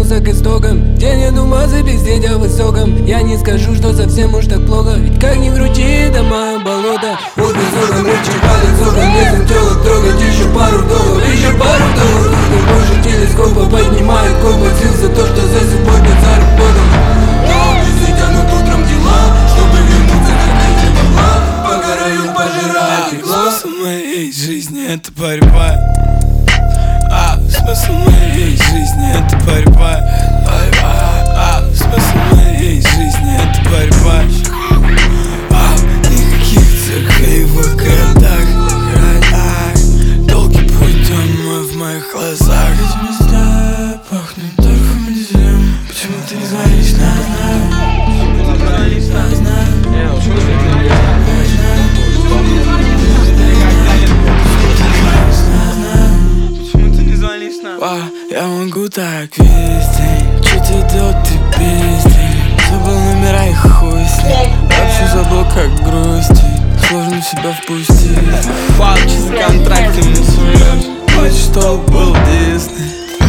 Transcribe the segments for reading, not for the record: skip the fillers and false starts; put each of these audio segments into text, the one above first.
вернулся к истокам. День я думал запиздеть о высоком. Я не скажу, что совсем уж так плохо, ведь как ни крути, это мое болото. Вот безоком, рыбчик падает с окон. Лезем телок трогать, еще пару долларов, еще пару долларов. Больше телескопа поднимает копа сил за то, что за сегодня заработал. Но если тянут утром дела, чтобы вернуться как не могла, пока район пожирает игла. Смысл моей жизни — это борьба. Смысл моей жизни — это борьба. Смысл моей жизни — это борьба. Никаких церквей в городах. Долгий путь домой в моих глазах. Эти места пахнут торфом и дизелем. Почему ты не звонишь, я могу так весь день. Чё ты делал, ты пиздень? Забыл номера и хуй с ним. Вообще забыл, как грустить. Сложно себя впустить. Палчи с контрактами суешь. Хочешь, чтоб был Дисней.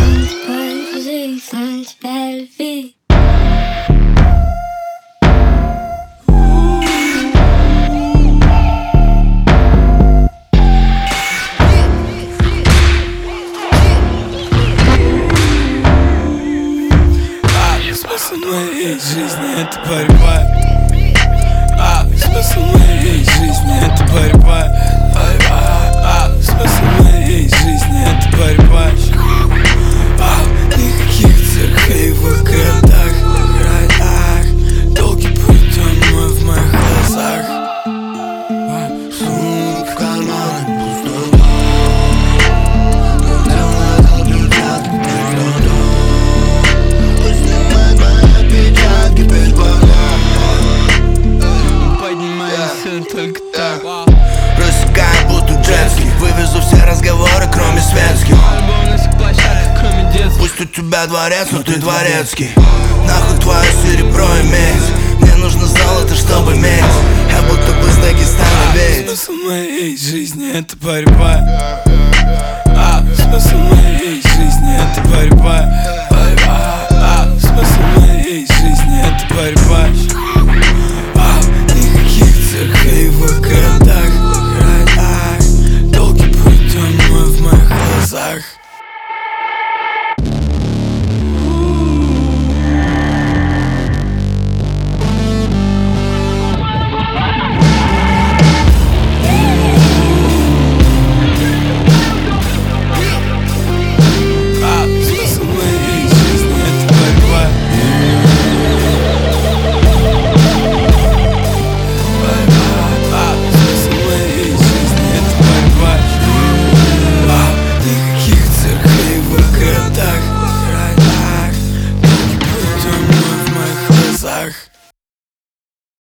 Смысл моей жизни — это борьба. Смысл моей жизни — это борьба. Смысл моей жизни — это борьба. Никаких церквей в городах. Долгий путь домой в моих глазах. Сумка в кармане пустой. Только так. Рассекаю будто джетский. Вывезу все разговоры, кроме светских. Альбом на всех площадках, кроме детских. Пусть у тебя дворец, но ты дворецкий. Нахуй твое серебро и медь. Мне нужно золото, чтобы иметь. Я будто бы с Дагестана ведь. Смысл моей жизни — это борьба. Смысл моей жизни — это борьба.